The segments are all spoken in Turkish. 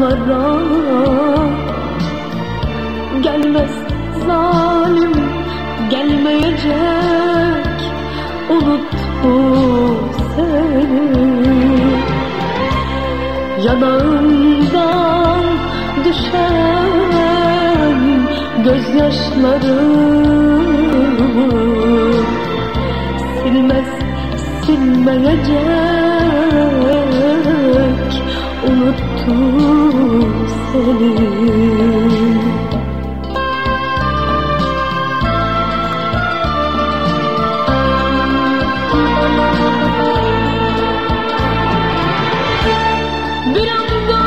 yollara. Gelmez zalim, gelmeyecek, unuttu seni. Yanağından düşen gözyaşları silmez, silmeyecek, unuttu seni. Bir anda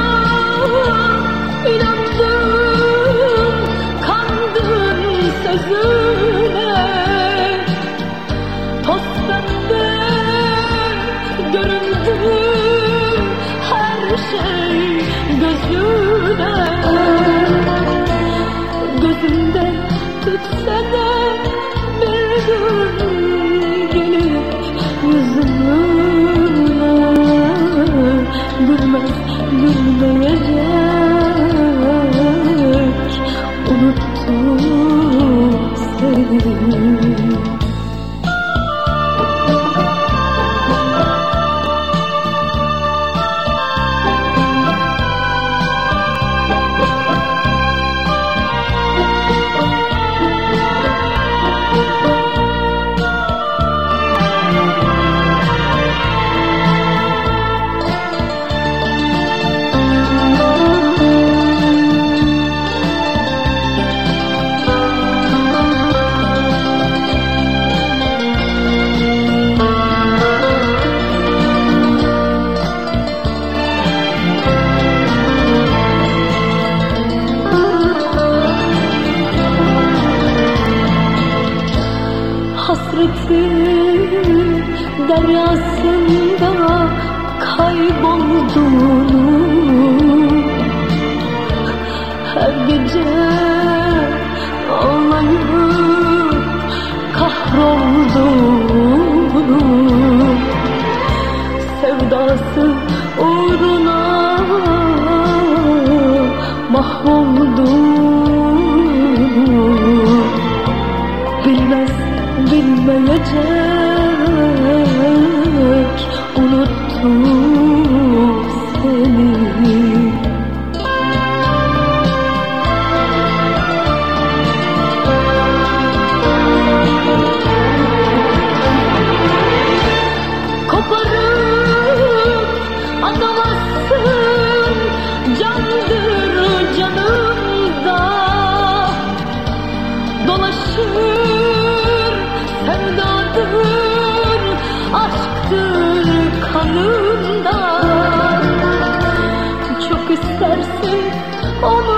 inandım, kandım sözüne. Toz pembe göründü her şey gözüne. Gözümde tütse de bir gün gelip yüzüme gülmez, gülmeyecek, unuttu seni. Hasretin deryasında kaybolduğunu, her gece ağlayıp kahrolduğunu, sevdası uğruna mahvolduğunu bilmez, bilmeyecek, unuttu seni. Koparıp atamazsın, candır canımda dolaşır, sevdadır, aşktır kanımda. Çok istersin onu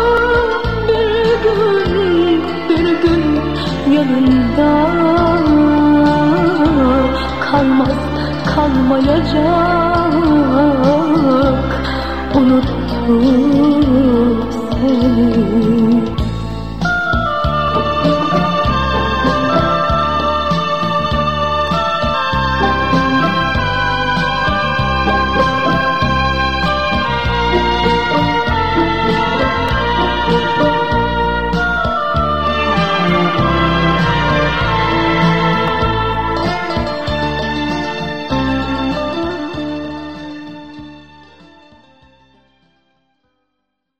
bir gün yanında. Kalmaz, kalmayacak, unuttu seni.